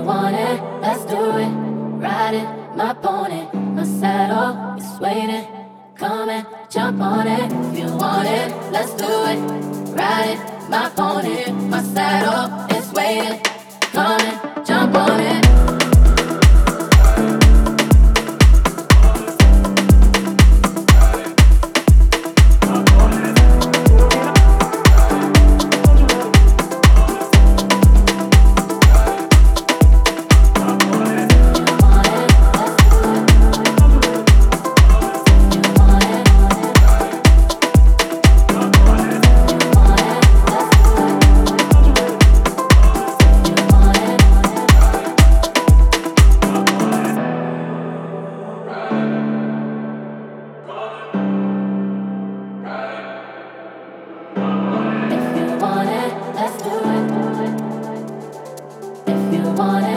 want it, let's do it. Ride it, my pony, my saddle is waiting. Come and jump on it. If you want it, let's do it. Ride it, my pony, my saddle is waiting. Come and jump on it. If you want